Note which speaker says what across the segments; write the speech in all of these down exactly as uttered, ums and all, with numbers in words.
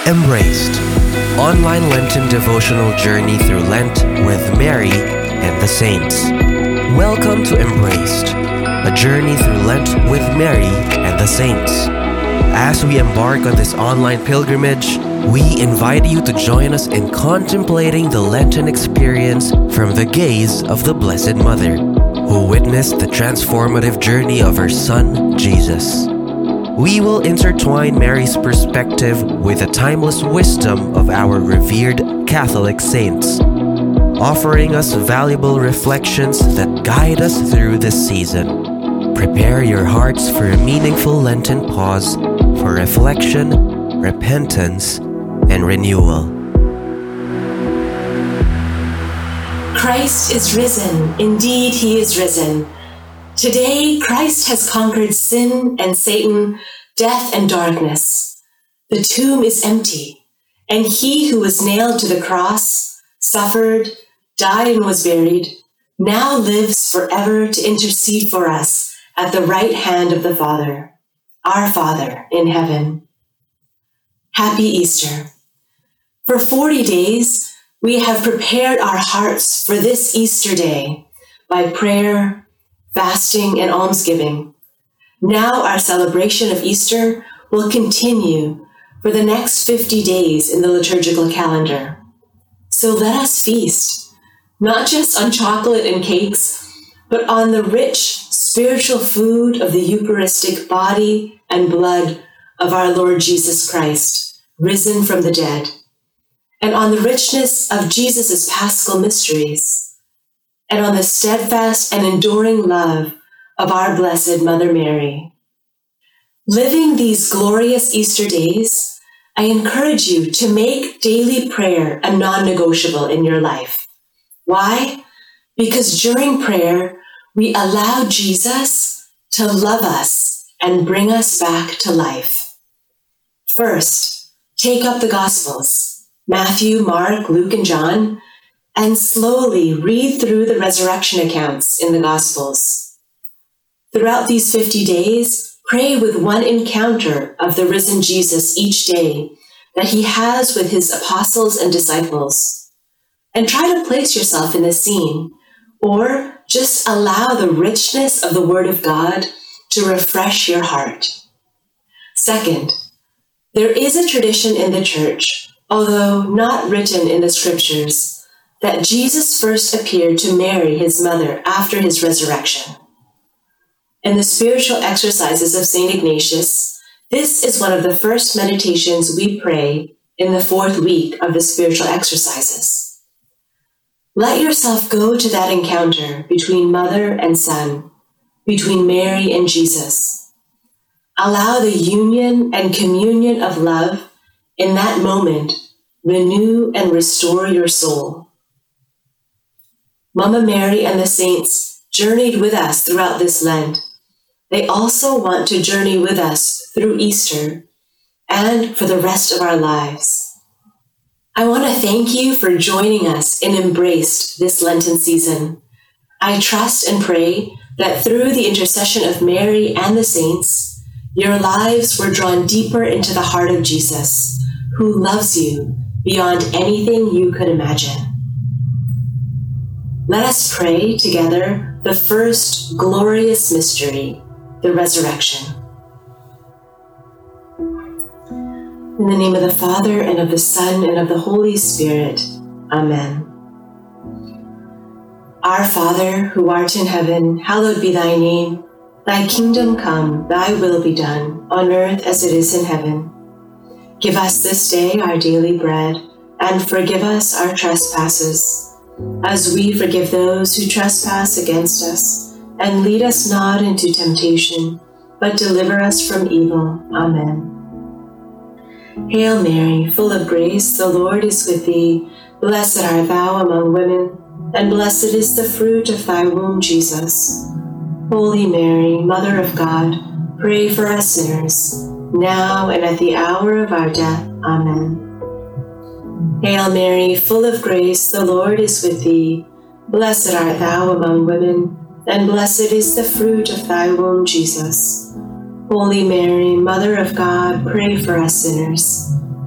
Speaker 1: Embraced, online Lenten devotional journey through Lent with Mary and the Saints. Welcome to Embraced, a journey through Lent with Mary and the Saints. As we embark on this online pilgrimage, we invite you to join us in contemplating the Lenten experience from the gaze of the Blessed Mother, who witnessed the transformative journey of her Son, Jesus. We will intertwine Mary's perspective with the timeless wisdom of our revered Catholic saints, offering us valuable reflections that guide us through this season. Prepare your hearts for a meaningful Lenten pause for reflection, repentance, and renewal.
Speaker 2: Christ is risen. Indeed, he is risen. Today, Christ has conquered sin and Satan, death and darkness. The tomb is empty, and he who was nailed to the cross, suffered, died, and was buried, now lives forever to intercede for us at the right hand of the Father, our Father in heaven. Happy Easter. For forty days, we have prepared our hearts for this Easter day by prayer, fasting, and almsgiving. Now our celebration of Easter will continue for the next fifty days in the liturgical calendar. So let us feast, not just on chocolate and cakes, but on the rich spiritual food of the Eucharistic body and blood of our Lord Jesus Christ, risen from the dead, and on the richness of Jesus' paschal mysteries, and on the steadfast and enduring love of our Blessed Mother Mary. Living these glorious Easter days, I encourage you to make daily prayer a non-negotiable in your life. Why? Because during prayer, we allow Jesus to love us and bring us back to life. First, take up the Gospels, Matthew, Mark, Luke, and John, and slowly read through the resurrection accounts in the Gospels. Throughout these fifty days, pray with one encounter of the risen Jesus each day that he has with his apostles and disciples. And try to place yourself in the scene, or just allow the richness of the Word of God to refresh your heart. Second, there is a tradition in the Church, although not written in the Scriptures, that Jesus first appeared to Mary, his mother, after his resurrection. In the spiritual exercises of Saint Ignatius, this is one of the first meditations we pray in the fourth week of the spiritual exercises. Let yourself go to that encounter between mother and son, between Mary and Jesus. Allow the union and communion of love in that moment renew and restore your soul. Mama Mary and the saints journeyed with us throughout this Lent. They also want to journey with us through Easter and for the rest of our lives. I want to thank you for joining us in Embraced this Lenten season. I trust and pray that through the intercession of Mary and the saints, your lives were drawn deeper into the heart of Jesus, who loves you beyond anything you could imagine. Let us pray together the first glorious mystery, the resurrection. In the name of the Father, and of the Son, and of the Holy Spirit. Amen. Our Father, who art in heaven, hallowed be thy name. Thy kingdom come, thy will be done, on earth as it is in heaven. Give us this day our daily bread, and forgive us our trespasses, as we forgive those who trespass against us. And lead us not into temptation, but deliver us from evil. Amen. Hail Mary, full of grace, the Lord is with thee. Blessed art thou among women, and blessed is the fruit of thy womb, Jesus. Holy Mary, Mother of God, pray for us sinners, now and at the hour of our death. Amen. Hail Mary, full of grace, the Lord is with thee. Blessed art thou among women, and blessed is the fruit of thy womb, Jesus. Holy Mary, Mother of God, pray for us sinners,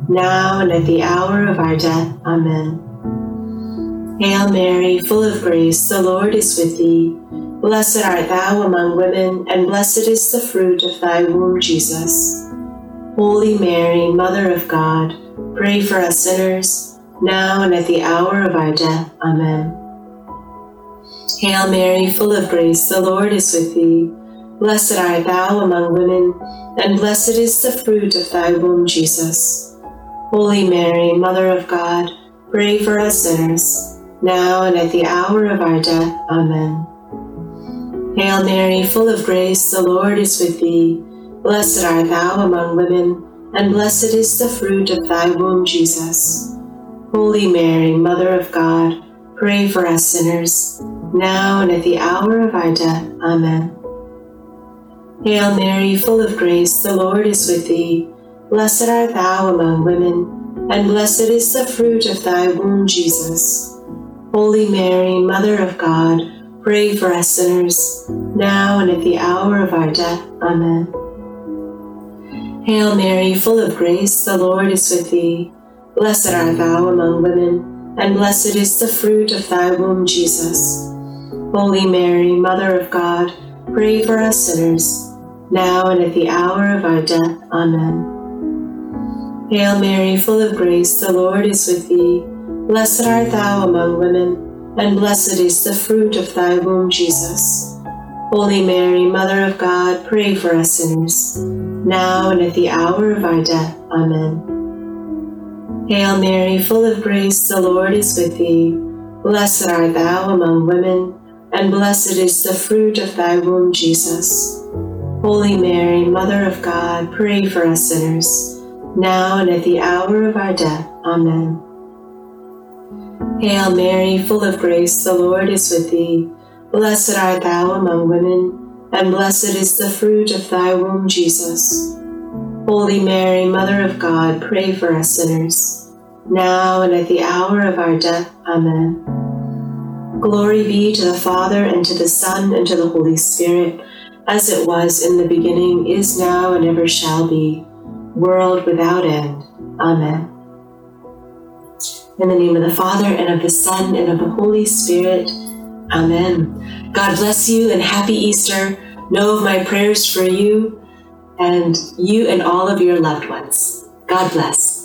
Speaker 2: now and at the hour of our death. Amen. Hail Mary, full of grace, the Lord is with thee. Blessed art thou among women, and blessed is the fruit of thy womb, Jesus. Holy Mary, Mother of God, pray for us sinners, now and at the hour of our death. Amen. Hail Mary, full of grace, the Lord is with thee. Blessed art thou among women, and blessed is the fruit of thy womb, Jesus. Holy Mary, Mother of God, pray for us sinners, now and at the hour of our death. Amen. Hail Mary, full of grace, the Lord is with thee. Blessed art thou among women, and blessed is the fruit of thy womb, Jesus. Holy Mary, Mother of God, pray for us sinners, now and at the hour of our death. Amen. Hail Mary, full of grace, the Lord is with thee. Blessed art thou among women, and blessed is the fruit of thy womb, Jesus. Holy Mary, Mother of God, pray for us sinners, now and at the hour of our death. Amen. Hail Mary, full of grace, the Lord is with thee. Blessed art thou among women, and blessed is the fruit of thy womb, Jesus. Holy Mary, Mother of God, pray for us sinners, now and at the hour of our death. Amen. Hail Mary, full of grace, the Lord is with thee. Blessed art thou among women, and blessed is the fruit of thy womb, Jesus. Holy Mary, Mother of God, pray for us sinners, now and at the hour of our death. Amen. Hail Mary, full of grace, the Lord is with thee. Blessed art thou among women, and blessed is the fruit of thy womb, Jesus. Holy Mary, Mother of God, pray for us sinners, now and at the hour of our death. Amen. Hail Mary, full of grace, the Lord is with thee. Blessed art thou among women, and blessed is the fruit of thy womb, Jesus. Holy Mary, Mother of God, pray for us sinners, now and at the hour of our death. Amen. Glory be to the Father, and to the Son, and to the Holy Spirit, as it was in the beginning, is now, and ever shall be, world without end. Amen. In the name of the Father, and of the Son, and of the Holy Spirit. Amen. God bless you, and happy Easter. Know of my prayers for you, and you and all of your loved ones. God bless.